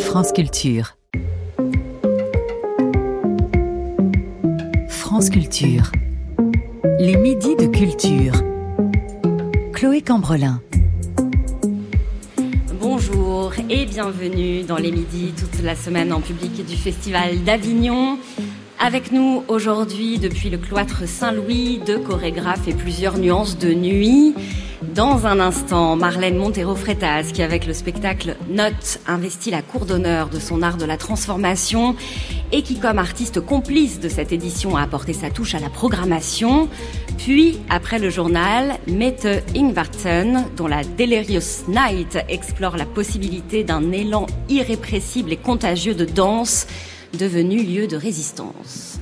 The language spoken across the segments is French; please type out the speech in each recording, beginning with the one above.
France Culture. France Culture. Les midis de culture. Chloé Cambrelin. Bonjour et bienvenue dans les midis, toute la semaine en public du Festival d'Avignon. Avec nous aujourd'hui, depuis le cloître Saint-Louis, 2 chorégraphes et plusieurs nuances de nuit. Dans un instant, Marlène Montero-Freitas, qui avec le spectacle Notes investit la cour d'honneur de son art de la transformation et qui, comme artiste complice de cette édition, a apporté sa touche à la programmation. Puis, après le journal, Mette Ingvartsen, dont la Delirious Night explore la possibilité d'un élan irrépressible et contagieux de danse devenu lieu de résistance.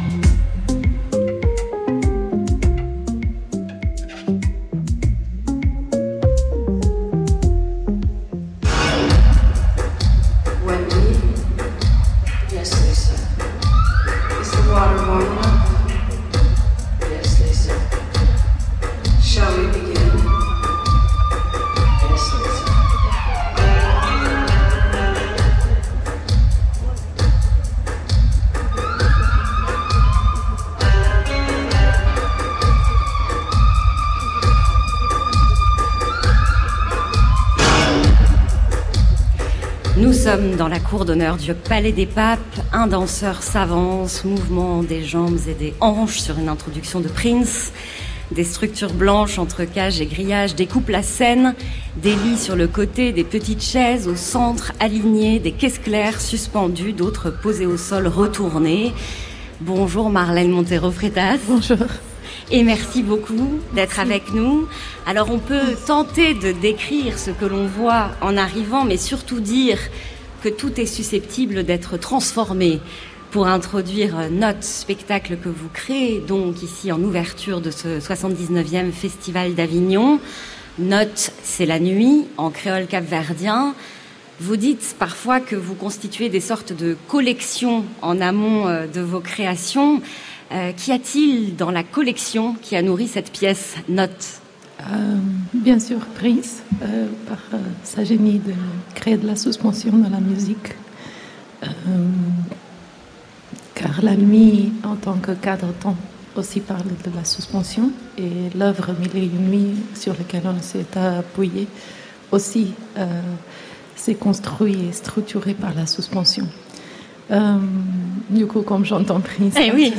Nous sommes dans la cour d'honneur du Palais des Papes. Un danseur s'avance, mouvement des jambes et des hanches sur une introduction de Prince. Des structures blanches entre cages et grillages découpent la scène. Des lits sur le côté, des petites chaises au centre alignées, des caisses claires suspendues, d'autres posées au sol retournées. Bonjour Marlène Montero-Freitas. Bonjour. Et merci beaucoup d'être avec nous. Alors on peut tenter de décrire ce que l'on voit en arrivant, mais surtout dire que tout est susceptible d'être transformé pour introduire Notes, spectacle que vous créez donc ici en ouverture de ce 79e Festival d'Avignon. Notes, c'est la nuit en créole capverdien. Vous dites parfois que vous constituez des sortes de collections en amont de vos créations. Qu'y a-t-il dans la collection qui a nourri cette pièce Notes ? Bien sûr, Prince, par sa génie de créer de la suspension dans la musique. Car la nuit, en tant que cadre-temps, aussi parle de la suspension. Et l'œuvre Mille et une nuits, sur laquelle on s'est appuyé, aussi s'est construit et structuré par la suspension. Du coup, comme j'entends Prince, oui.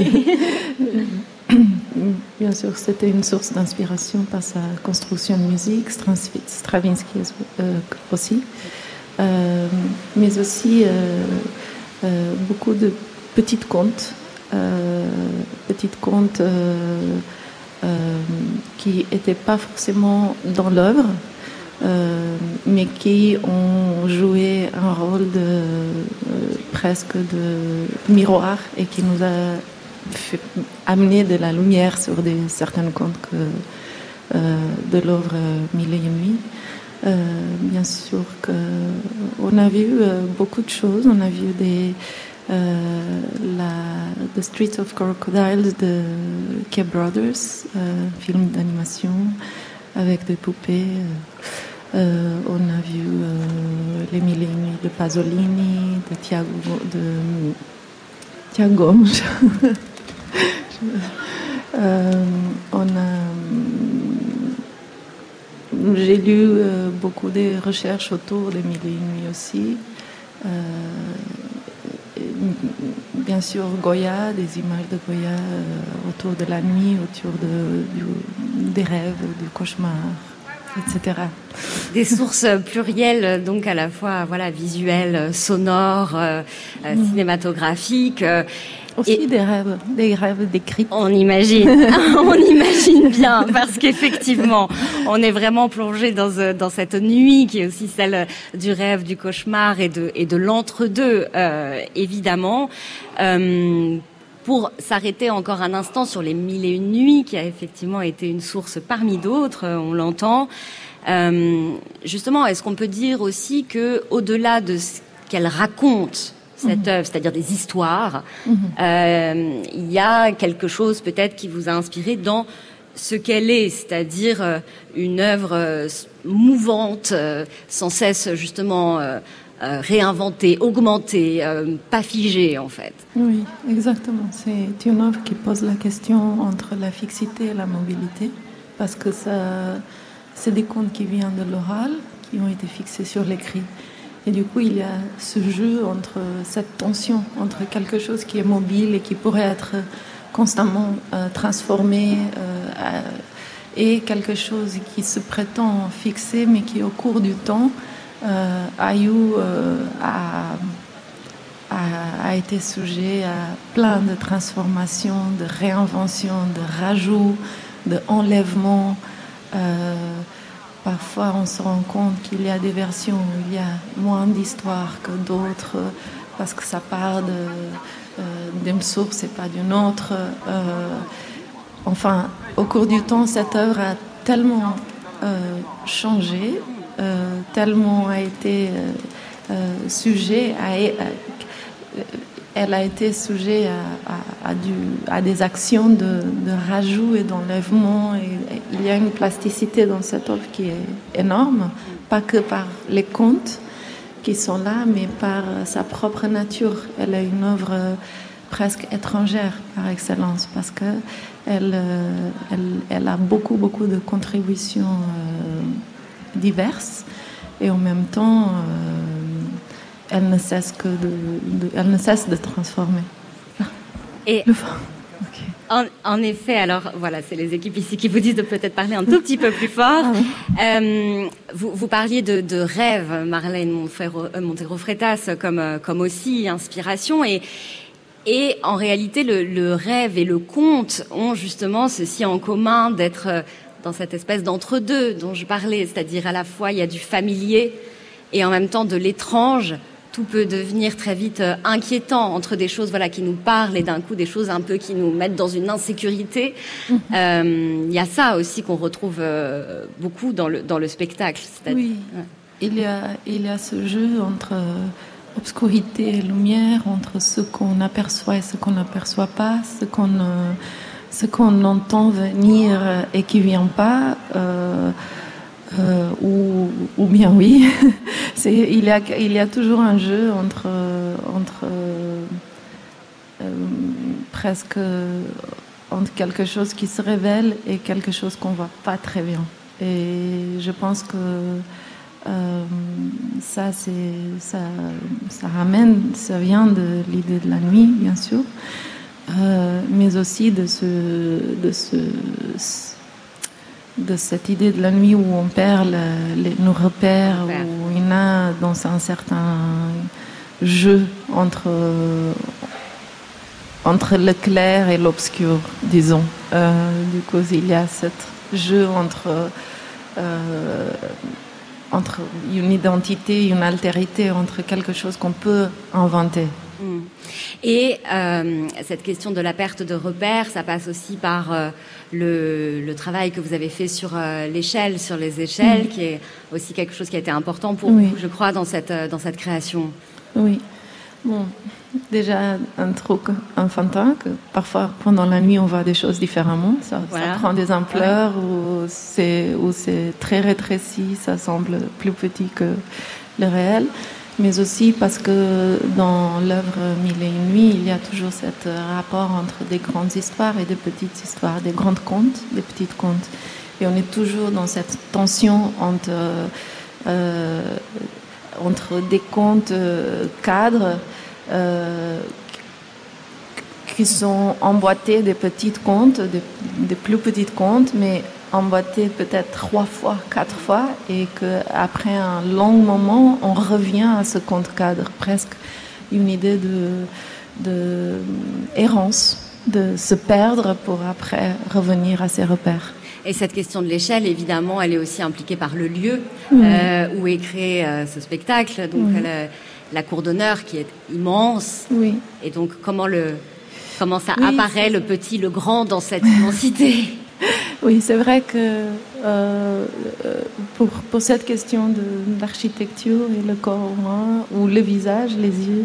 Bien sûr, c'était une source d'inspiration par sa construction de musique, Stravinsky aussi, mais aussi beaucoup de petits contes qui n'étaient pas forcément dans l'œuvre, mais qui ont joué un rôle presque de miroir et qui nous a fait amener de la lumière sur certains contes de l'œuvre Mille et une nuits. Bien sûr qu'on a vu beaucoup de choses. On a vu The Streets of Crocodiles de Kay Brothers, film d'animation avec des poupées. On a vu Les Mille et une nuits de Pasolini, de Tiago. J'ai lu beaucoup de recherches autour des Mille et une nuits aussi. Bien sûr, Goya, des images de Goya autour de la nuit, autour des rêves, du cauchemar, etc. Des sources plurielles, donc à la fois visuelles, sonores, cinématographiques. Aussi des rêves décrits. On imagine bien, parce qu'effectivement, on est vraiment plongé dans cette nuit qui est aussi celle du rêve, du cauchemar et de l'entre-deux, évidemment. Pour s'arrêter encore un instant sur les Mille et une nuits, qui a effectivement été une source parmi d'autres, on l'entend. Justement, est-ce qu'on peut dire aussi que, au-delà de ce qu'elle raconte, cette œuvre, c'est-à-dire des histoires, il y a quelque chose peut-être qui vous a inspiré dans ce qu'elle est, c'est-à-dire une œuvre mouvante, sans cesse justement réinventée, augmentée, pas figée en fait. Oui, exactement. C'est une œuvre qui pose la question entre la fixité et la mobilité, parce que c'est des contes qui viennent de l'oral, qui ont été fixés sur l'écrit. Et du coup, il y a ce jeu entre cette tension, entre quelque chose qui est mobile et qui pourrait être constamment transformé et quelque chose qui se prétend fixé, mais qui au cours du temps a été sujet à plein de transformations, de réinventions, de rajouts, d'enlèvements. Parfois, on se rend compte qu'il y a des versions où il y a moins d'histoire que d'autres, parce que ça part d'une source et pas d'une autre. Enfin, au cours du temps, cette œuvre a tellement changé, tellement a été sujet elle a été sujet à des actions de rajout et d'enlèvement. Et il y a une plasticité dans cette œuvre qui est énorme, pas que par les contes qui sont là, mais par sa propre nature. Elle est une œuvre presque étrangère par excellence, parce que elle a beaucoup de contributions diverses, et en même temps elle ne cesse de transformer. Et en effet, alors voilà, c'est les équipes ici qui vous disent de peut-être parler un tout petit peu plus fort. Ah oui. Vous parliez de rêve, Marlène Montero Freitas, comme aussi inspiration, et en réalité le rêve et le conte ont justement ceci en commun d'être dans cette espèce d'entre-deux dont je parlais, c'est-à-dire à la fois il y a du familier et en même temps de l'étrange. Tout peut devenir très vite inquiétant entre des choses qui nous parlent et d'un coup des choses un peu qui nous mettent dans une insécurité. Il y a ça aussi qu'on retrouve beaucoup dans le spectacle. Oui, il y a ce jeu entre obscurité et lumière, entre ce qu'on aperçoit et ce qu'on n'aperçoit pas, ce qu'on entend venir et qui vient pas. Ou bien oui, il y a toujours un jeu entre presque entre quelque chose qui se révèle et quelque chose qu'on voit pas très bien. Et je pense que ça vient de l'idée de la nuit, bien sûr, mais aussi de cette idée de la nuit où on perd nos repères, où il y a dans un certain jeu entre le clair et l'obscur, disons. Du coup, il y a ce jeu entre une identité, une altérité, entre quelque chose qu'on peut inventer. Et cette question de la perte de repères, ça passe aussi par le travail que vous avez fait sur l'échelle, sur les échelles, qui est aussi quelque chose qui a été important pour vous, je crois, dans cette création. Oui. Bon, déjà un truc enfantin, que parfois pendant la nuit on voit des choses différemment. Ça prend des ampleurs où c'est très rétréci, ça semble plus petit que le réel. Mais aussi parce que dans l'œuvre Mille et une nuits, il y a toujours ce rapport entre des grandes histoires et des petites histoires, des grands contes, des petits contes. Et on est toujours dans cette tension entre des contes cadres qui sont emboîtés des petits contes, des plus petits contes, mais emboîté peut-être 3 fois, 4 fois, et qu'après un long moment, on revient à ce conte cadre, presque une idée de errance, de se perdre pour après revenir à ses repères. Et cette question de l'échelle, évidemment, elle est aussi impliquée par le lieu où est créé ce spectacle, donc la cour d'honneur qui est immense, et donc comment ça apparaît, le petit, le grand dans cette immensité. Oui, c'est vrai que pour cette question d'architecture et le corps humain, ou le visage, les yeux,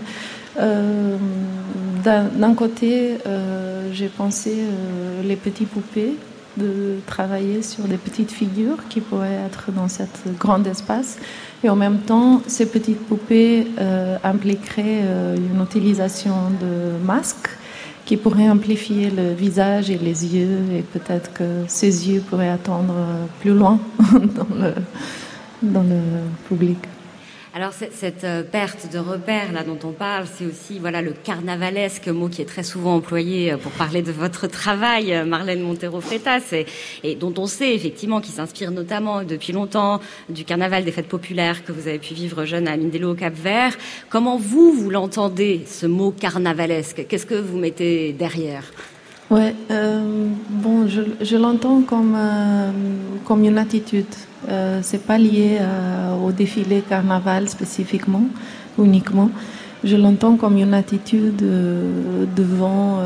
d'un côté, j'ai pensé les petites poupées de travailler sur des petites figures qui pourraient être dans cet grand espace. Et en même temps, ces petites poupées impliqueraient une utilisation de masques qui pourraient amplifier le visage et les yeux, et peut-être que ces yeux pourraient attendre plus loin dans le public. Alors cette perte de repères là dont on parle, c'est aussi voilà le carnavalesque, mot qui est très souvent employé pour parler de votre travail, Marlène Montero Freitas, et dont on sait effectivement qu'il s'inspire notamment depuis longtemps du carnaval des fêtes populaires que vous avez pu vivre jeune à Mindelo au Cap-Vert. Comment vous l'entendez, ce mot carnavalesque? Qu'est-ce que vous mettez derrière? Ouais, bon, je l'entends comme une attitude. C'est pas lié au défilé carnaval spécifiquement, uniquement. Je l'entends comme une attitude devant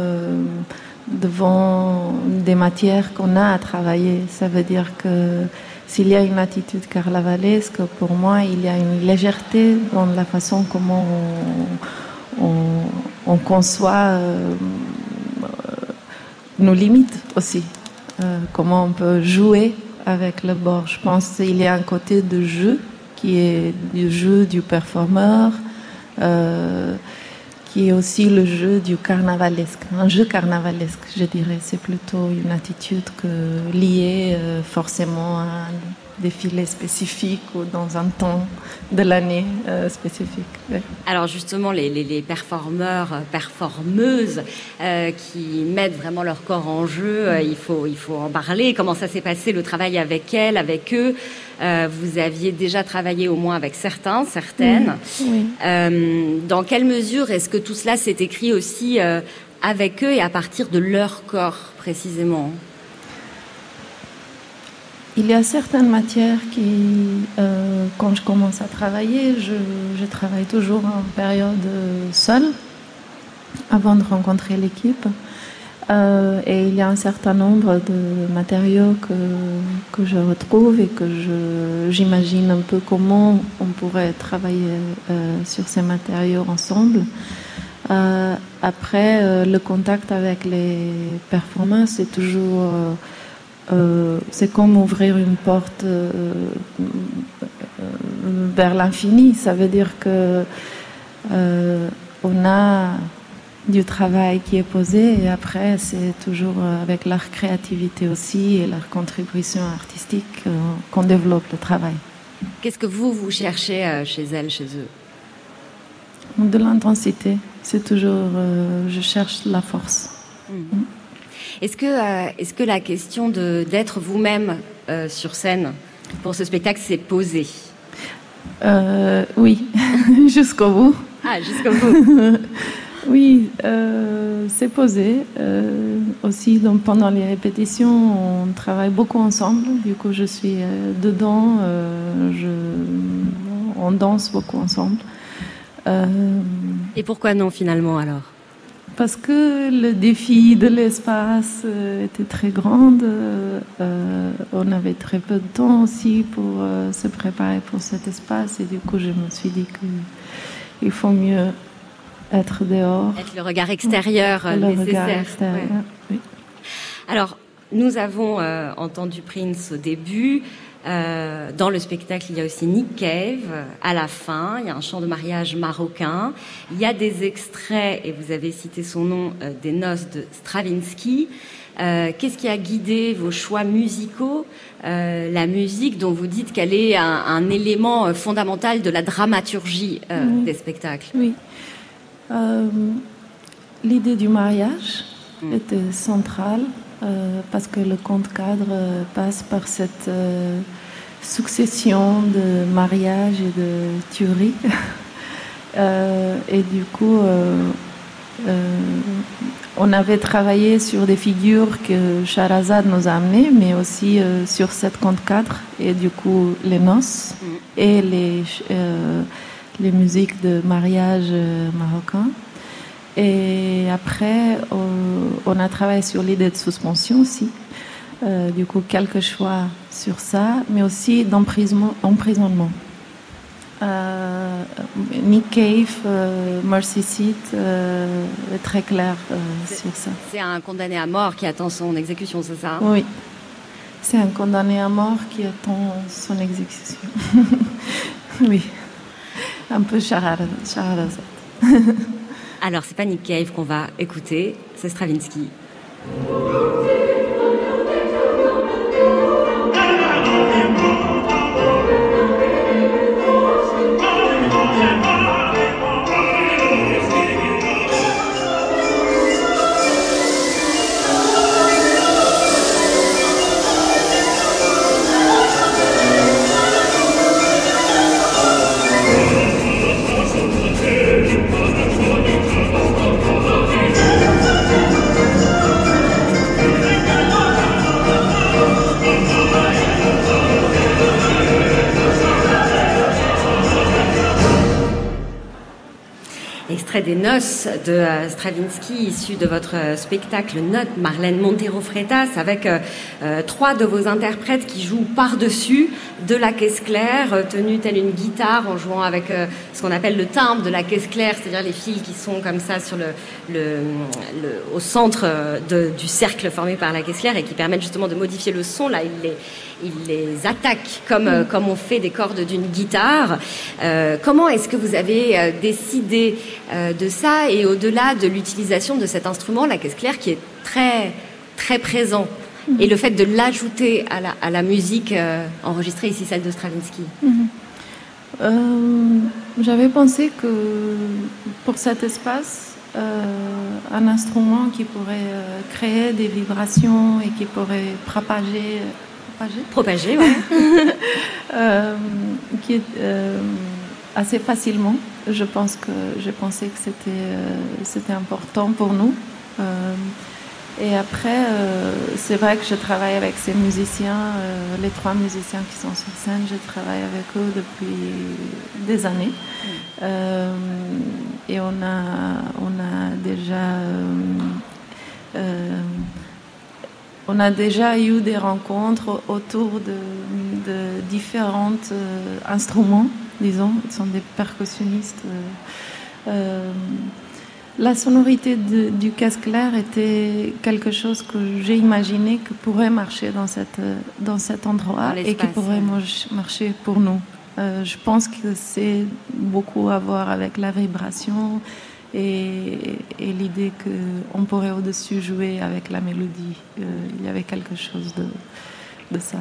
des matières qu'on a à travailler. Ça veut dire que s'il y a une attitude carnavalesque, pour moi, il y a une légèreté dans la façon comment on conçoit nos limites aussi. Comment on peut jouer avec le bord. Je pense qu'il y a un côté de jeu qui est du jeu du performeur, qui est aussi le jeu du carnavalesque. Un jeu carnavalesque, je dirais. C'est plutôt une attitude liée forcément à un défilé spécifique ou dans un temps de l'année spécifique. Ouais. Alors justement, les performeurs, performeuses qui mettent vraiment leur corps en jeu, il faut en parler. Comment ça s'est passé, le travail avec elles, avec eux? Vous aviez déjà travaillé au moins avec certaines. Oui. Dans quelle mesure est-ce que tout cela s'est écrit aussi avec eux et à partir de leur corps précisément? Il y a certaines matières qui, quand je commence à travailler, je travaille toujours en période seule, avant de rencontrer l'équipe. Et il y a un certain nombre de matériaux que je retrouve et que j'imagine un peu comment on pourrait travailler sur ces matériaux ensemble. Après, le contact avec les performeurs, c'est toujours... c'est comme ouvrir une porte vers l'infini. Ça veut dire que on a du travail qui est posé et après c'est toujours avec leur créativité aussi et leur contribution artistique qu'on développe le travail. Qu'est-ce que vous cherchez chez elles, chez eux? De l'intensité. C'est toujours, je cherche la force. Est-ce que la question d'être vous-même sur scène pour ce spectacle s'est posée? Oui, jusqu'au bout. Ah, jusqu'au bout. Oui, c'est posé. Aussi, donc, pendant les répétitions, on travaille beaucoup ensemble. Du coup, je suis dedans. On danse beaucoup ensemble. Et pourquoi non, finalement, alors? Parce que le défi de l'espace était très grand. On avait très peu de temps aussi pour se préparer pour cet espace. Et du coup, je me suis dit qu'il faut mieux être dehors. Être le regard extérieur nécessaire. Regard extérieur, ouais. Oui. Alors, nous avons entendu Prince au début. Dans le spectacle, il y a aussi Nick Cave à la fin. Il y a un chant de mariage marocain. Il y a des extraits, et vous avez cité son nom, des noces de Stravinsky. Qu'est-ce qui a guidé vos choix musicaux? La musique dont vous dites qu'elle est un élément fondamental de la dramaturgie des spectacles. Oui. L'idée du mariage était centrale parce que le conte-cadre passe par cette succession de mariages et de tueries. Et du coup, on avait travaillé sur des figures que Shahrazad nous a amenées, mais aussi sur cette conte-cadre, et du coup les noces et les musiques de mariage marocain. Et après, on a travaillé sur l'idée de suspension aussi. Du coup, quelques choix sur ça, mais aussi d'emprisonnement. Nick Cave, Mercy Seat, est très clair sur ça. C'est un condamné à mort qui attend son exécution, c'est ça? Oui. c'est un condamné à mort qui attend son exécution. Oui, un peu Scheherazade. Alors, c'est pas Nick Cave qu'on va écouter, c'est Stravinsky. Extrait des Noces de Stravinsky, issu de votre spectacle Notes, Marlène Montero Freitas, avec 3 de vos interprètes qui jouent par-dessus de la caisse claire, tenue telle une guitare, en jouant avec ce qu'on appelle le timbre de la caisse claire, c'est-à-dire les fils qui sont comme ça sur au centre du cercle formé par la caisse claire et qui permettent justement de modifier le son. Là, il les attaque comme on fait des cordes d'une guitare. Comment est-ce que vous avez décidé de ça, et au-delà de l'utilisation de cet instrument, la caisse claire, qui est très, très présent, et le fait de l'ajouter à la musique enregistrée, ici celle de Stravinsky? J'avais pensé que pour cet espace, un instrument qui pourrait créer des vibrations et qui pourrait propager, ouais. Qui est assez facilement. Je pensais que c'était important pour nous. Et après, c'est vrai que je travaille avec ces musiciens, les 3 musiciens qui sont sur scène. Je travaille avec eux depuis des années. Et on a déjà eu des rencontres autour de différents instruments, disons. Ils sont des percussionnistes. La sonorité du caisse claire était quelque chose que j'ai imaginé que pourrait marcher dans cet endroit et qui pourrait marcher pour nous. Je pense que c'est beaucoup à voir avec la vibration et l'idée qu'on pourrait au-dessus jouer avec la mélodie. Il y avait quelque chose de ça.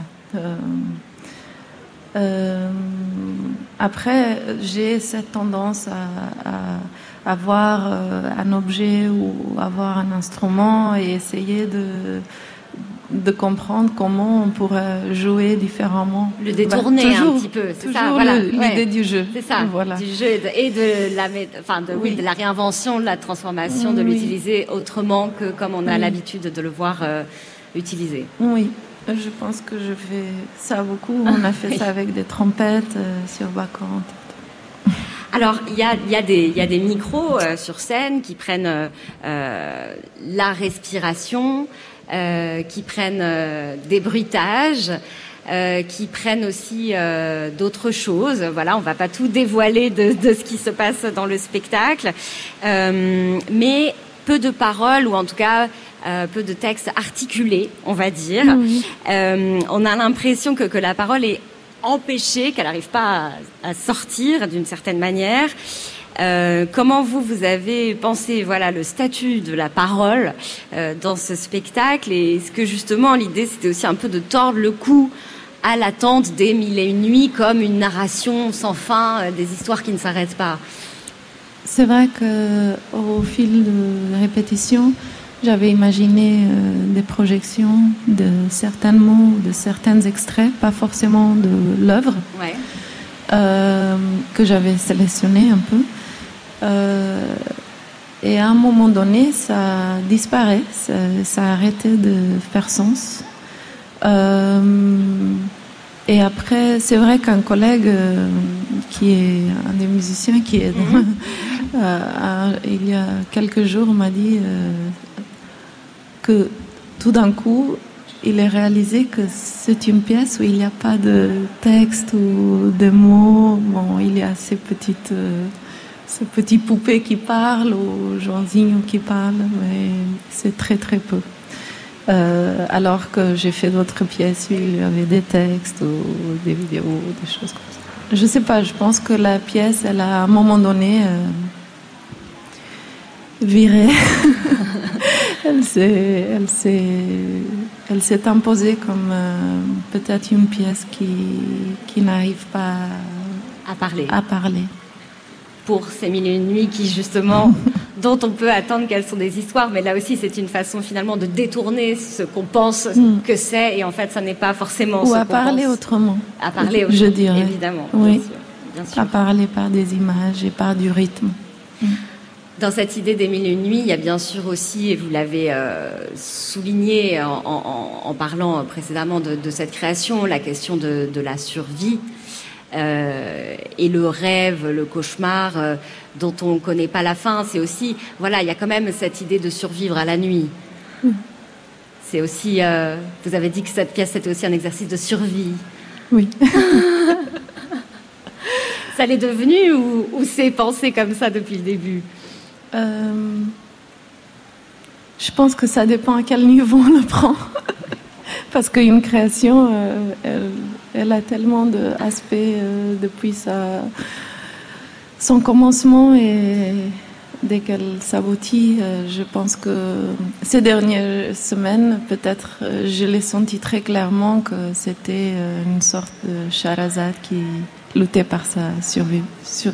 Après, j'ai cette tendance à avoir un objet ou avoir un instrument et essayer de comprendre comment on pourrait jouer différemment. Le détourner un petit peu, c'est ça, voilà. L'idée du jeu. C'est ça, voilà. Du jeu et de la réinvention, de la transformation, de l'utiliser autrement que comme on a l'habitude de le voir utilisé. Oui. Je pense que je fais ça beaucoup. On a fait ça avec des trompettes sur Bacchante. Alors, il y a des micros sur scène qui prennent la respiration, qui prennent des bruitages, qui prennent aussi d'autres choses. Voilà, on va pas tout dévoiler de ce qui se passe dans le spectacle, mais peu de paroles, ou en tout cas peu de textes articulés, on va dire. On a l'impression que la parole est empêchée, qu'elle n'arrive pas à sortir d'une certaine manière. Comment vous avez pensé, le statut de la parole dans ce spectacle, et est-ce que justement l'idée c'était aussi un peu de tordre le cou à l'attente des 1001 nuits comme une narration sans fin, des histoires qui ne s'arrêtent pas? C'est vrai qu'au fil de répétition, j'avais imaginé des projections de certains mots, de certains extraits, pas forcément de l'œuvre, que j'avais sélectionné un peu. Et à un moment donné, ça disparaît, ça a arrêté de faire sens. Et après, c'est vrai qu'un collègue qui est un des musiciens qui est il y a quelques jours m'a dit que tout d'un coup, il a réalisé que c'est une pièce où il n'y a pas de texte ou de mots. Bon, il y a ces petites poupées qui parlent ou Jeanzinho qui parle, mais c'est très très peu. alors que j'ai fait d'autres pièces où il y avait des textes ou des vidéos, des choses comme ça. Je sais pas, je pense que la pièce, elle a à un moment donné viré. Elle s'est imposée comme peut-être une pièce qui n'arrive pas à parler. Pour ces mille et une nuits qui, justement, dont on peut attendre qu'elles sont des histoires, mais là aussi, c'est une façon, finalement, de détourner ce qu'on pense que c'est, et en fait, ça n'est pas forcément ce qu'on pense. Ou à parler autrement. À parler autrement, je dirais. Évidemment, oui. Bien sûr. À parler par des images et par du rythme. Dans cette idée des mille et une nuits, il y a bien sûr aussi, et vous l'avez souligné en parlant précédemment de cette création, la question de la survie. Et le rêve, le cauchemar dont on ne connaît pas la fin, c'est aussi, voilà, il y a quand même cette idée de survivre à la nuit. C'est aussi, vous avez dit que cette pièce c'était aussi un exercice de survie. Oui. Ça l'est devenu ou c'est pensé comme ça depuis le début? Je pense que ça dépend à quel niveau on le prend. Parce qu'une création, elle a tellement d'aspects depuis son commencement, et dès qu'elle s'aboutit, je pense que ces dernières semaines, peut-être, je l'ai senti très clairement que c'était une sorte de Shahrazad qui luttait par sa survivance.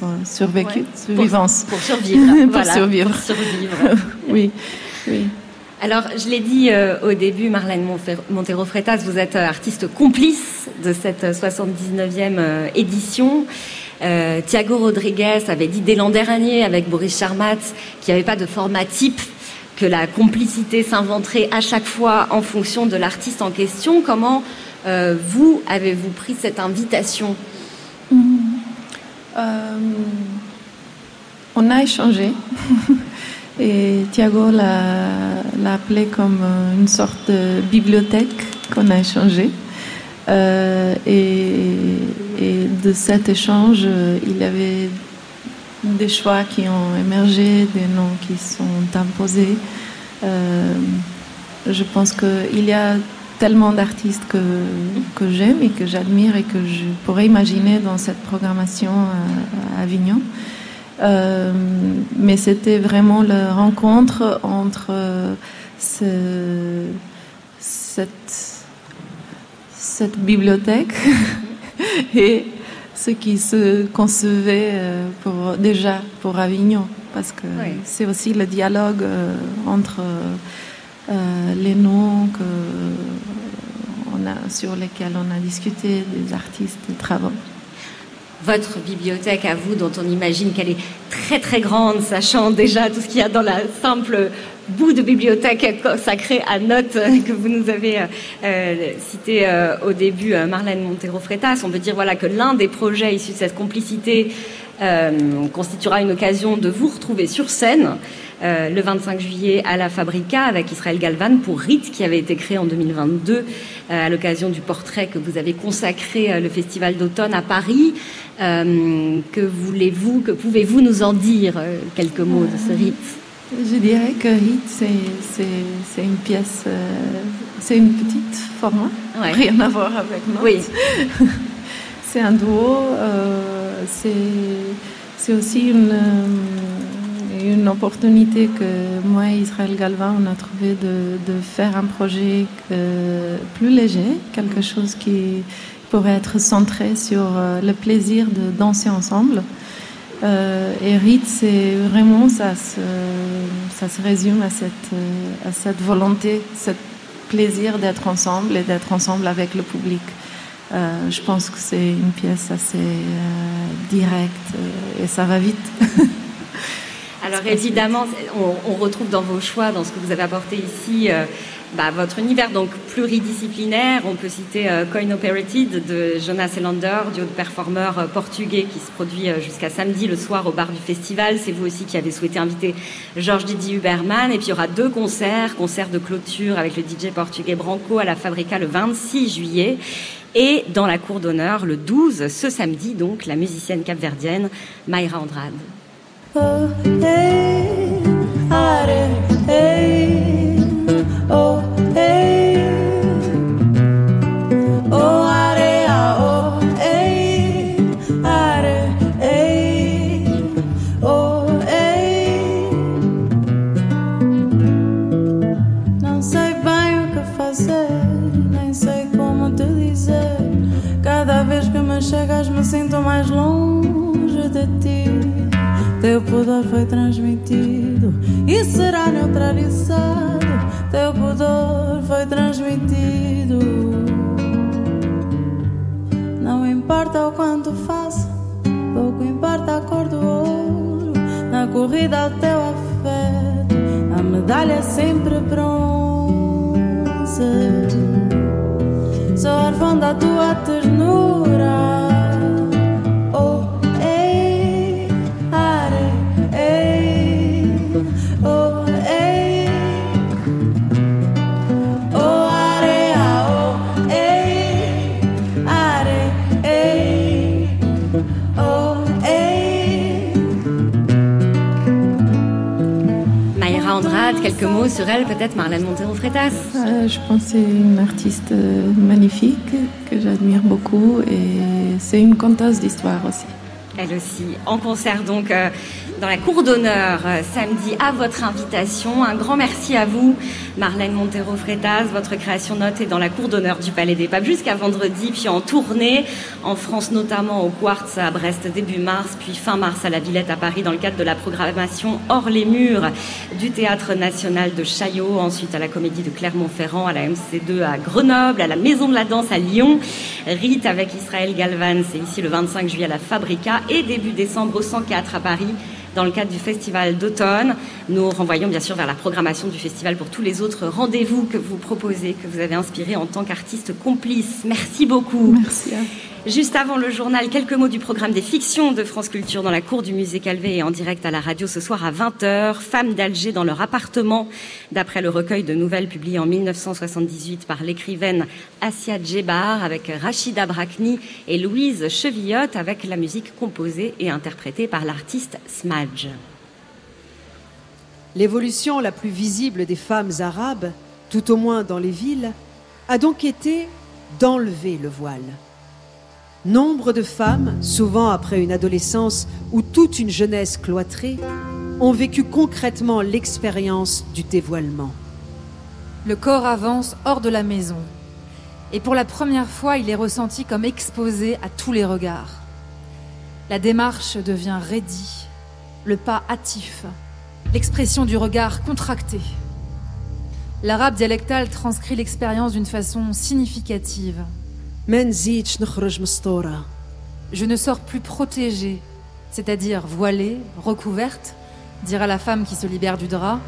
Pour survivre. Pour survivre. Oui. Alors, je l'ai dit au début, Marlène Montero Freitas, vous êtes artiste complice de cette 79e édition. Thiago Rodriguez avait dit dès l'an dernier avec Boris Charmat qu'il n'y avait pas de format type, que la complicité s'inventerait à chaque fois en fonction de l'artiste en question. Comment vous avez-vous pris cette invitation? On a échangé. Et Thiago l'a appelé comme une sorte de bibliothèque qu'on a échangé. Et de cet échange, il y avait des choix qui ont émergé, des noms qui sont imposés. Je pense qu'il y a tellement d'artistes que j'aime et que j'admire et que je pourrais imaginer dans cette programmation à Avignon. Mais c'était vraiment la rencontre entre cette bibliothèque et ce qui se concevait déjà pour Avignon, parce que c'est aussi le dialogue entre les noms sur lesquels on a discuté, des artistes, des travaux. Votre bibliothèque à vous, dont on imagine qu'elle est très très grande, sachant déjà tout ce qu'il y a dans la simple bout de bibliothèque consacrée à notes que vous nous avez cité au début, Marlène Montero Freitas. On peut dire que l'un des projets issus de cette complicité constituera une occasion de vous retrouver sur scène le 25 juillet à la Fabrica avec Israël Galvan pour Rite, qui avait été créé en 2022 à l'occasion du portrait que vous avez consacré le festival d'automne à Paris. Que pouvez-vous nous en dire quelques mots de ce Rite? Je dirais que Rite, c'est une pièce, c'est une petite format, rien à voir avec Notes. Oui. C'est un duo, c'est aussi une opportunité que moi et Israël Galvan on a trouvé de faire un projet plus léger, quelque chose qui pourrait être centré sur le plaisir de danser ensemble. Et Rite, c'est vraiment ça se résume à cette volonté, ce plaisir d'être ensemble et d'être ensemble avec le public. Je pense que c'est une pièce assez directe et ça va vite. Alors évidemment, on retrouve dans vos choix, dans ce que vous avez apporté ici, votre univers donc pluridisciplinaire. On peut citer Coin Operated de Jonas Elander, duo de performeurs portugais qui se produit jusqu'à samedi le soir au bar du festival. C'est vous aussi qui avez souhaité inviter Georges Didier Huberman. Et puis il y aura 2 concerts de clôture avec le DJ portugais Branco à la Fabrica le 26 juillet. Et dans la cour d'honneur, le 12, ce samedi, donc, la musicienne capverdienne Mayra Andrade. Oh, hey, oh, transmitido, teu pudor foi transmitido e será neutralizado. Teu pudor foi transmitido. Não importa o quanto faço, pouco importa a cor do ouro. Na corrida ao teu afeto, a medalha é sempre bronze. Sou órfão da tua ternura. Oh, ei, are, ei, oh, ei, oh, area, oh, ei, are, ei, oh, ei. Mayra Andrade, quelques mots sur elle, peut-être Marlène Montero-Freitas. Je pense que c'est une artiste magnifique que j'admire beaucoup et c'est une conteuse d'histoire aussi. Elle aussi, en concert donc dans la cour d'honneur samedi à votre invitation. Un grand merci à vous, Marlène Montero-Freitas. Votre création note est dans la cour d'honneur du Palais des Papes jusqu'à vendredi, puis en tournée en France, notamment au Quartz à Brest début mars, puis fin mars à la Villette à Paris dans le cadre de la programmation Hors les murs du Théâtre National de Chaillot, ensuite à la Comédie de Clermont-Ferrand, à la MC2 à Grenoble, à la Maison de la Danse à Lyon, Rite avec Israël Galvan, c'est ici le 25 juillet à la Fabrica, et début décembre au 104 à Paris dans le cadre du festival d'automne. Nous renvoyons bien sûr vers la programmation du festival pour tous les autres rendez-vous que vous proposez, que vous avez inspirés en tant qu'artiste complice. Merci beaucoup. Merci à vous. Juste avant le journal, quelques mots du programme des fictions de France Culture dans la cour du musée Calvet et en direct à la radio ce soir à 20h. Femmes d'Alger dans leur appartement, d'après le recueil de nouvelles publié en 1978 par l'écrivaine Assia Djebar avec Rachida Brakni et Louise Chevillotte avec la musique composée et interprétée par l'artiste Smadj. L'évolution la plus visible des femmes arabes, tout au moins dans les villes, a donc été d'enlever le voile. Nombre de femmes, souvent après une adolescence ou toute une jeunesse cloîtrée, ont vécu concrètement l'expérience du dévoilement. Le corps avance hors de la maison. Et pour la première fois, il est ressenti comme exposé à tous les regards. La démarche devient raidie, le pas hâtif, l'expression du regard contracté. L'arabe dialectal transcrit l'expérience d'une façon significative. Je ne sors plus protégée, c'est-à-dire voilée, recouverte, dira la femme qui se libère du drap.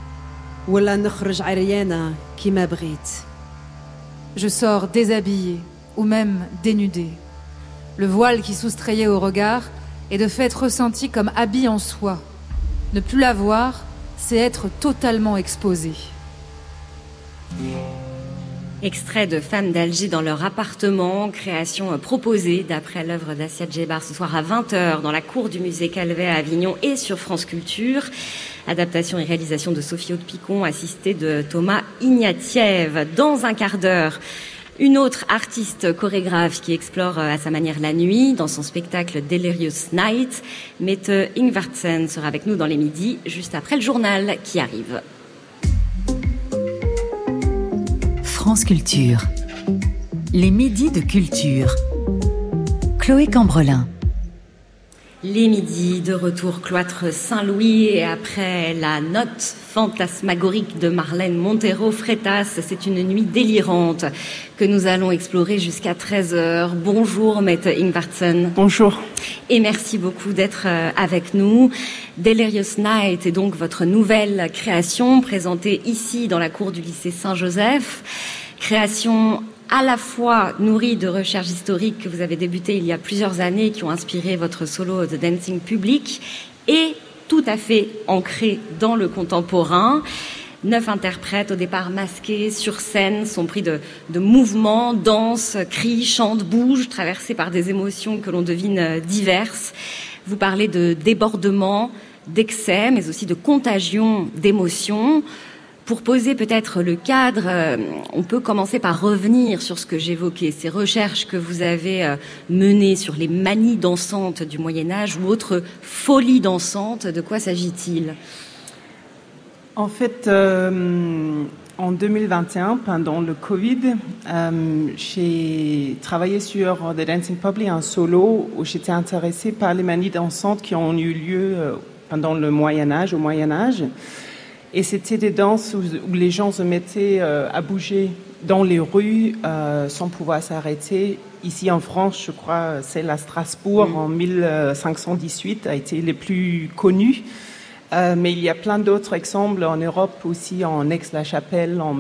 Je sors déshabillée, ou même dénudée. Le voile qui soustrayait au regard est de fait ressenti comme habit en soi. Ne plus l'avoir, c'est être totalement exposé. Extrait de Femmes d'Alger dans leur appartement, création proposée d'après l'œuvre d'Assia Djebar ce soir à 20h dans la cour du musée Calvet à Avignon et sur France Culture. Adaptation et réalisation de Sophie Aude-Picon, assistée de Thomas Ignatiev. Dans un quart d'heure, une autre artiste chorégraphe qui explore à sa manière la nuit dans son spectacle Delirious Night. Mette Ingvartsen sera avec nous dans les midis, juste après le journal qui arrive. France Culture. Les midis de culture. Chloé Cambrelin. Les midis de retour cloître Saint-Louis et après la note fantasmagorique de Marlène Montero-Freitas, c'est une nuit délirante que nous allons explorer jusqu'à 13h. Bonjour Mette Ingvartsen. Bonjour. Et merci beaucoup d'être avec nous. Delirious Night est donc votre nouvelle création présentée ici dans la cour du lycée Saint-Joseph. Création à la fois nourrie de recherches historiques que vous avez débutées il y a plusieurs années, qui ont inspiré votre solo The Dancing Public, et tout à fait ancrée dans le contemporain. 9 interprètes, au départ masqués, sur scène, sont pris de mouvements, dansent, crient, chantent, bougent, traversés par des émotions que l'on devine diverses. Vous parlez de débordement, d'excès, mais aussi de contagion d'émotions. Pour poser peut-être le cadre, on peut commencer par revenir sur ce que j'évoquais, ces recherches que vous avez menées sur les manies dansantes du Moyen-Âge ou autres folies dansantes. De quoi s'agit-il ? En fait, En 2021, pendant le Covid, j'ai travaillé sur The Dancing Public en solo, où j'étais intéressée par les manies dansantes qui ont eu lieu pendant le Moyen-Âge, au Moyen-Âge. Et c'était des danses où les gens se mettaient à bouger dans les rues sans pouvoir s'arrêter. Ici en France, je crois, celle à Strasbourg en 1518 a été les plus connues. Mais il y a plein d'autres exemples en Europe aussi, en Aix-la-Chapelle en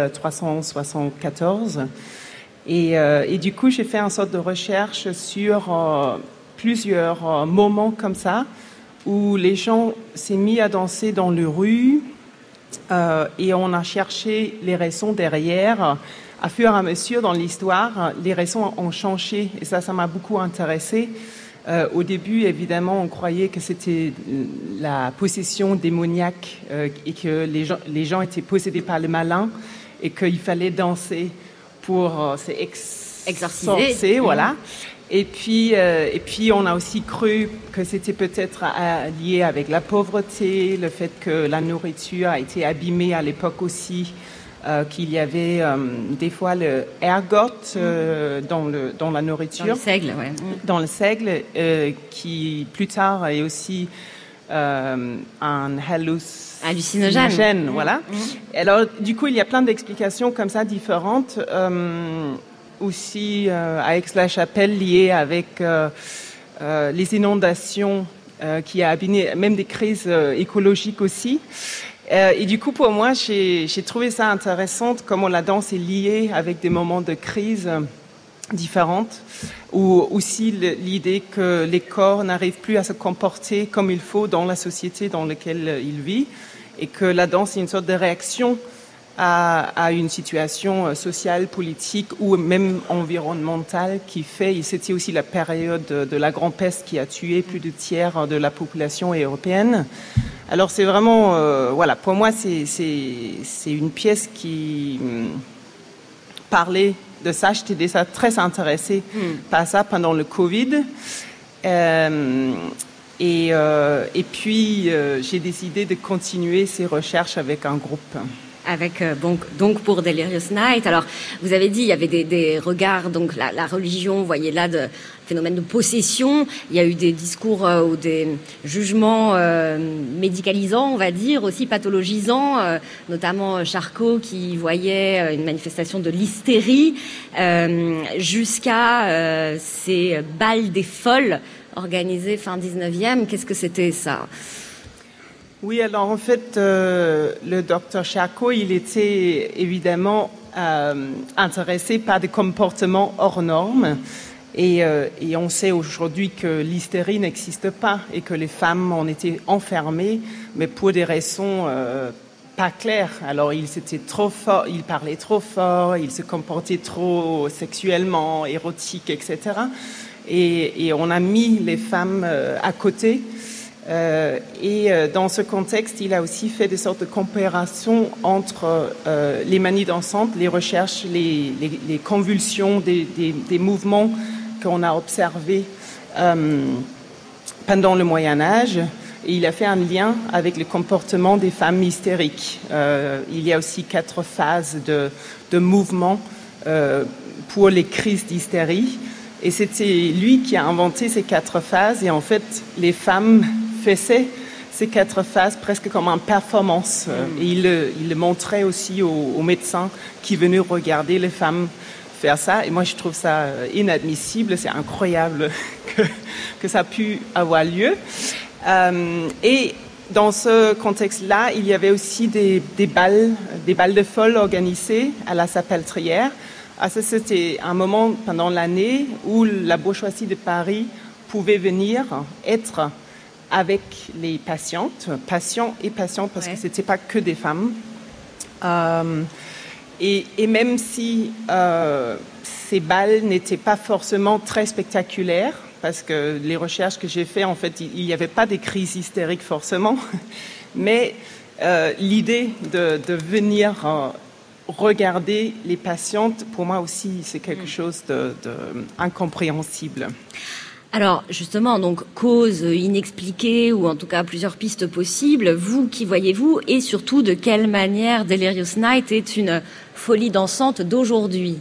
1374. Et du coup, j'ai fait une sorte de recherche sur plusieurs moments comme ça, où les gens s'est mis à danser dans les rues et on a cherché les raisons derrière. À fur et à mesure dans l'histoire, les raisons ont changé et ça m'a beaucoup intéressée. Au début, évidemment, on croyait que c'était la possession démoniaque et que les gens étaient possédés par le malin et qu'il fallait danser pour exorciser, voilà. Et puis, on a aussi cru que c'était peut-être lié avec la pauvreté, le fait que la nourriture a été abîmée à l'époque aussi. Qu'il y avait des fois le ergot dans la nourriture. Dans le seigle, ouais. Dans le seigle, qui plus tard est aussi un hallucinogène. Voilà. Alors, du coup, il y a plein d'explications comme ça différentes. Aussi à Aix-la-Chapelle, liées avec les inondations qui a abîmé, même des crises écologiques aussi. Et du coup, pour moi, j'ai trouvé ça intéressant comment la danse est liée avec des moments de crise différentes, ou aussi l'idée que les corps n'arrivent plus à se comporter comme il faut dans la société dans laquelle ils vivent, et que la danse est une sorte de réaction à une situation sociale, politique ou même environnementale qui fait, et c'était aussi la période de la Grande Peste qui a tué plus de tiers de la population européenne. Alors c'est vraiment, voilà, pour moi c'est une pièce qui parlait de ça. J'étais déjà très intéressée par ça pendant le Covid. Et puis j'ai décidé de continuer ces recherches avec un groupe. Avec donc pour Delirious Night. Alors vous avez dit il y avait des regards, donc la religion, vous voyez là de phénomène de possession. Il y a eu des discours ou des jugements médicalisants, on va dire, aussi pathologisants, notamment Charcot qui voyait une manifestation de l'hystérie jusqu'à ces balles des folles organisées fin 19e. Qu'est-ce que c'était ça ? Oui, alors en fait, le docteur Charcot, il était évidemment intéressé par des comportements hors normes. Et on sait aujourd'hui que l'hystérie n'existe pas et que les femmes en étaient enfermées, mais pour des raisons pas claires. Alors, il parlait trop fort, il se comportait trop sexuellement, érotique, etc. Et on a mis les femmes à côté. Et dans ce contexte, il a aussi fait des sortes de comparaisons entre les manies dansantes, les recherches, les convulsions des mouvements qu'on a observés pendant le Moyen-Âge. Et il a fait un lien avec le comportement des femmes hystériques. Il y a aussi 4 phases de mouvement pour les crises d'hystérie. Et c'était lui qui a inventé ces 4 phases. Et en fait, les femmes faisaient ces 4 phases presque comme une performance. Et il le montrait aussi aux médecins qui venaient regarder les femmes faire ça. Et moi, je trouve ça inadmissible. C'est incroyable que ça a pu avoir lieu. Et dans ce contexte-là, il y avait aussi des balles de folles organisées à la Salpêtrière. Ah, ça, c'était un moment pendant l'année où la bourgeoisie de Paris pouvait venir être avec les patients et patientes, parce que c'était pas que des femmes. Et même si ces balles n'étaient pas forcément très spectaculaires, parce que les recherches que j'ai faites, en fait, il n'y avait pas des crises hystériques forcément, mais l'idée de venir regarder les patientes, pour moi aussi, c'est quelque chose d'incompréhensible. Alors justement, donc cause inexpliquée ou en tout cas plusieurs pistes possibles, vous qui voyez-vous et surtout de quelle manière Delirious Night est une folie dansante d'aujourd'hui?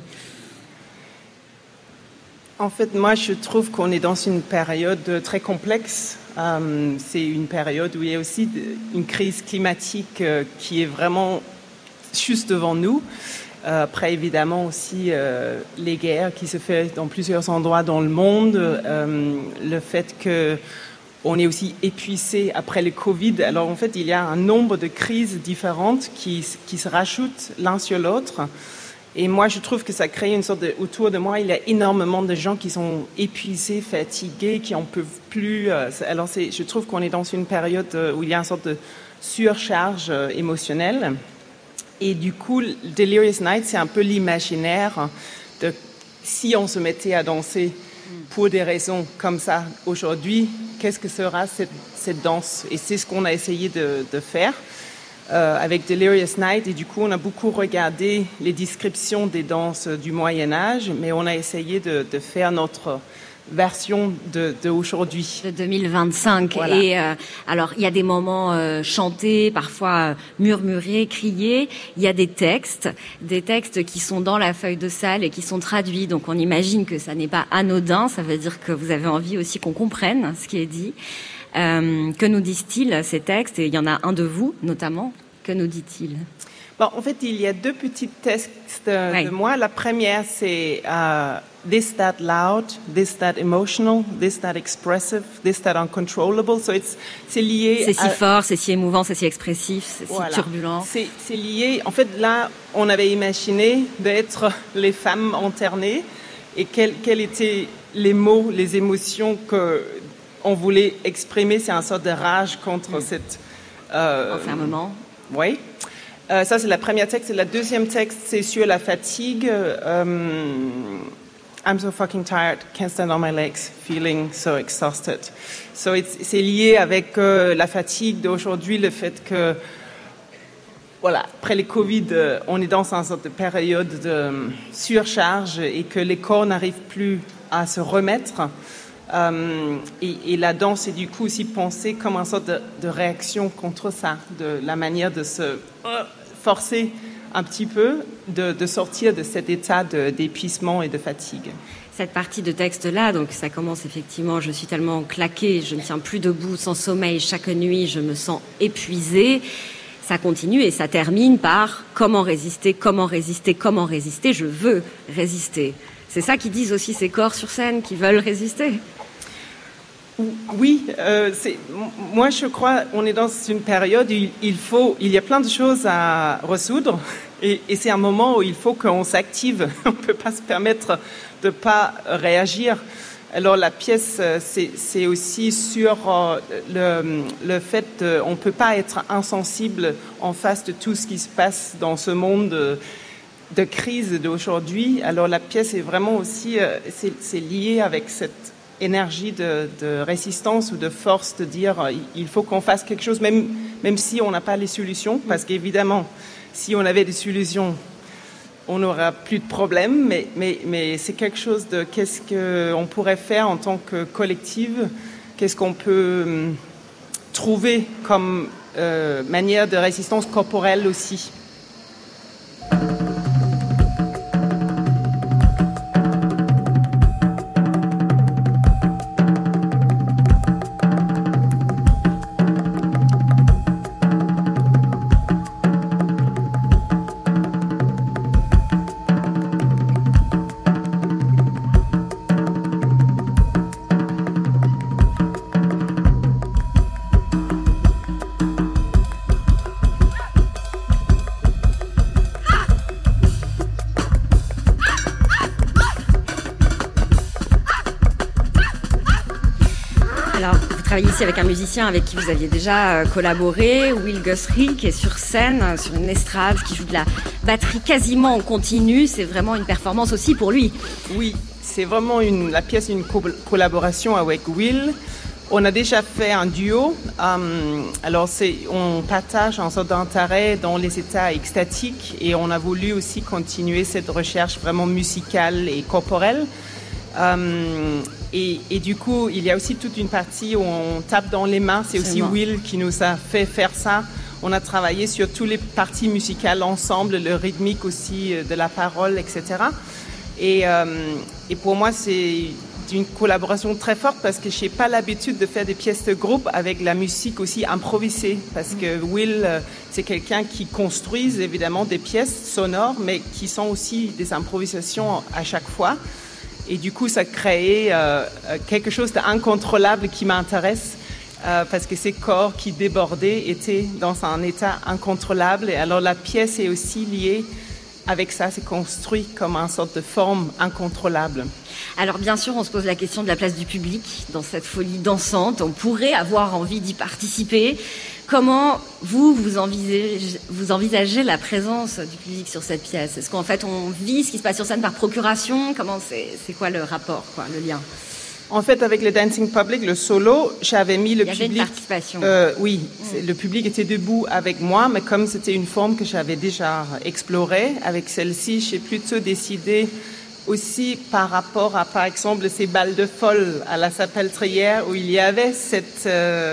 En fait, moi je trouve qu'on est dans une période très complexe. C'est une période où il y a aussi une crise climatique qui est vraiment juste devant nous. Après, évidemment, aussi les guerres qui se font dans plusieurs endroits dans le monde, le fait qu'on est aussi épuisé après le Covid. Alors, en fait, il y a un nombre de crises différentes qui se rajoutent l'un sur l'autre. Et moi, je trouve que ça crée une sorte de... Autour de moi, il y a énormément de gens qui sont épuisés, fatigués, qui n'en peuvent plus. Alors, je trouve qu'on est dans une période où il y a une sorte de surcharge émotionnelle. Et du coup, Delirious Night, c'est un peu l'imaginaire de si on se mettait à danser pour des raisons comme ça aujourd'hui, qu'est-ce que sera cette danse? Et c'est ce qu'on a essayé de faire avec Delirious Night. Et du coup, on a beaucoup regardé les descriptions des danses du Moyen-Âge, mais on a essayé de faire notre version d'aujourd'hui. De 2025. Voilà. Et alors, il y a des moments chantés, parfois murmurés, criés. Il y a des textes qui sont dans la feuille de salle et qui sont traduits. Donc, on imagine que ça n'est pas anodin. Ça veut dire que vous avez envie aussi qu'on comprenne ce qui est dit. Que nous disent-ils, ces textes? Et il y en a un de vous, notamment. Que nous dit-il? Bon, en fait, il y a deux petits textes de moi. La première, c'est this, that loud, this, that emotional, this, that expressive, this, that uncontrollable. So c'est lié. C'est si fort, c'est si émouvant, c'est si expressif, c'est si turbulent. C'est lié. En fait, là, on avait imaginé d'être les femmes internées et quels étaient les mots, les émotions que on voulait exprimer. C'est une sorte de rage contre cette enfermement. Oui. Ça, c'est la première texte. Et la deuxième texte, c'est sur la fatigue. I'm so fucking tired, can't stand on my legs, feeling so exhausted. So c'est lié avec la fatigue d'aujourd'hui, le fait que, voilà, après le Covid, on est dans une sorte de période de surcharge et que les corps n'arrivent plus à se remettre. Et la danse est du coup aussi pensée comme une sorte de réaction contre ça, de la manière de se forcer un petit peu de sortir de cet état d'épuisement et de fatigue. Cette partie de texte-là, donc ça commence effectivement, je suis tellement claquée, je ne tiens plus debout, sans sommeil, chaque nuit, je me sens épuisée. Ça continue et ça termine par comment résister, comment résister, comment résister, je veux résister. C'est ça qu'ils disent aussi ces corps sur scène qui veulent résister. Oui, moi je crois on est dans une période où il y a plein de choses à résoudre et c'est un moment où il faut qu'on s'active. On ne peut pas se permettre de ne pas réagir. Alors la pièce, c'est aussi sur le fait qu'on ne peut pas être insensible en face de tout ce qui se passe dans ce monde de crise d'aujourd'hui. Alors la pièce est vraiment aussi, c'est lié avec cette énergie de résistance ou de force, de dire il faut qu'on fasse quelque chose, même si on n'a pas les solutions, parce qu'évidemment, si on avait des solutions, on n'aura plus de problèmes, mais c'est quelque chose de qu'est-ce qu'on pourrait faire en tant que collective, qu'est-ce qu'on peut trouver comme manière de résistance corporelle aussi. Ici avec un musicien avec qui vous aviez déjà collaboré, Will Guthrie, qui est sur scène, sur une estrade, qui joue de la batterie quasiment en continu. C'est vraiment une performance aussi pour lui. Oui, c'est vraiment la pièce une collaboration avec Will. On a déjà fait un duo. Alors on partage un sorte d'intérêt dans les états extatiques et on a voulu aussi continuer cette recherche vraiment musicale et corporelle. Et du coup, il y a aussi toute une partie où on tape dans les mains. C'est aussi Will qui nous a fait faire ça. On a travaillé sur toutes les parties musicales ensemble, le rythmique aussi de la parole, etc. Et pour moi, c'est une collaboration très forte parce que je n'ai pas l'habitude de faire des pièces de groupe avec la musique aussi improvisée. Parce que Will, c'est quelqu'un qui construit évidemment des pièces sonores, mais qui sont aussi des improvisations à chaque fois. Et du coup, ça crée quelque chose d'incontrôlable qui m'intéresse parce que ces corps qui débordaient étaient dans un état incontrôlable. Et alors la pièce est aussi liée avec ça, c'est construit comme une sorte de forme incontrôlable. Alors bien sûr, on se pose la question de la place du public dans cette folie dansante. On pourrait avoir envie d'y participer. Comment vous envisagez la présence du public sur cette pièce? Est-ce qu'en fait on vit ce qui se passe sur scène par procuration? Comment c'est quoi le rapport, le lien? En fait, avec le Dancing Public, le solo, j'avais mis le public... Il y avait une participation. Oui, le public était debout avec moi, mais comme c'était une forme que j'avais déjà explorée, avec celle-ci, j'ai plutôt décidé aussi par rapport à, par exemple, ces balles de folle à la Salpêtrière, où il y avait cette...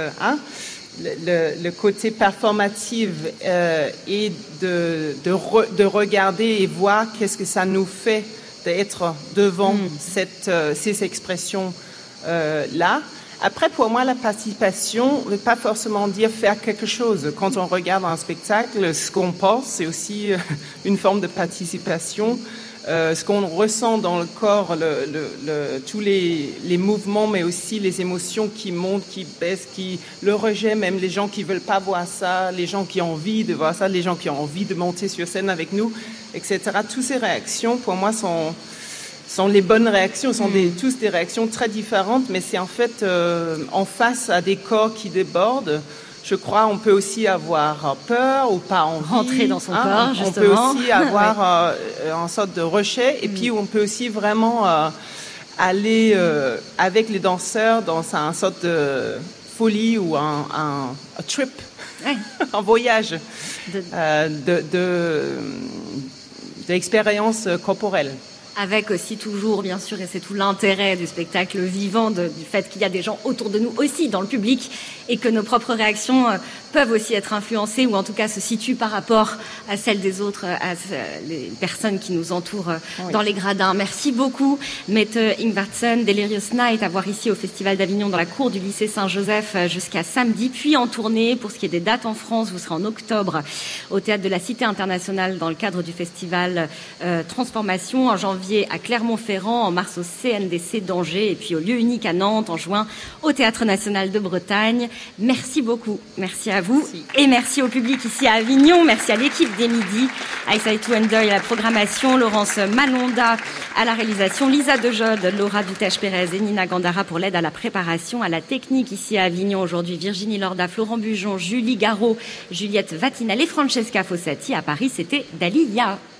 le côté performatif et de regarder et voir qu'est-ce que ça nous fait d'être devant ces expressions-là. Après, pour moi, la participation ne veut pas forcément dire faire quelque chose. Quand on regarde un spectacle, ce qu'on pense, c'est aussi une forme de participation. Ce qu'on ressent dans le corps, tous les mouvements, mais aussi les émotions qui montent, qui baissent, le rejet, même les gens qui veulent pas voir ça, les gens qui ont envie de voir ça, les gens qui ont envie de monter sur scène avec nous, etc. Toutes ces réactions, pour moi, sont les bonnes réactions, sont tous des réactions très différentes, mais c'est en fait en face à des corps qui débordent. Je crois on peut aussi avoir peur ou pas envie. Rentrer dans son corps, justement. On peut aussi avoir une sorte de rejet. Et puis, on peut aussi vraiment aller avec les danseurs dans une sorte de folie ou un trip, un voyage d'expérience corporelle. Avec aussi toujours, bien sûr, et c'est tout l'intérêt du spectacle vivant, du fait qu'il y a des gens autour de nous aussi dans le public et que nos propres réactions peuvent aussi être influencées ou en tout cas se situent par rapport à celles des autres, les personnes qui nous entourent dans les gradins. Merci beaucoup, Mette Ingvartsen, Delirious Night, à voir ici au Festival d'Avignon dans la cour du lycée Saint-Joseph jusqu'à samedi, puis en tournée. Pour ce qui est des dates en France, vous serez en octobre au Théâtre de la Cité Internationale dans le cadre du festival Transformation, en janvier à Clermont-Ferrand, en mars au CNDC d'Angers et puis au lieu unique à Nantes, en juin au Théâtre National de Bretagne. Merci beaucoup. Merci à vous. Merci. Et merci au public ici à Avignon. Merci à l'équipe des Midis, Aïssa Etouendoy à la programmation, Laurence Malonda à la réalisation, Lisa Dejode, Laura Dutèche-Pérez et Nina Gandara pour l'aide à la préparation, à la technique ici à Avignon aujourd'hui, Virginie Lorda, Florent Bujon, Julie Garot, Juliette Vatinel et Francesca Fossati. À Paris, c'était Dalia.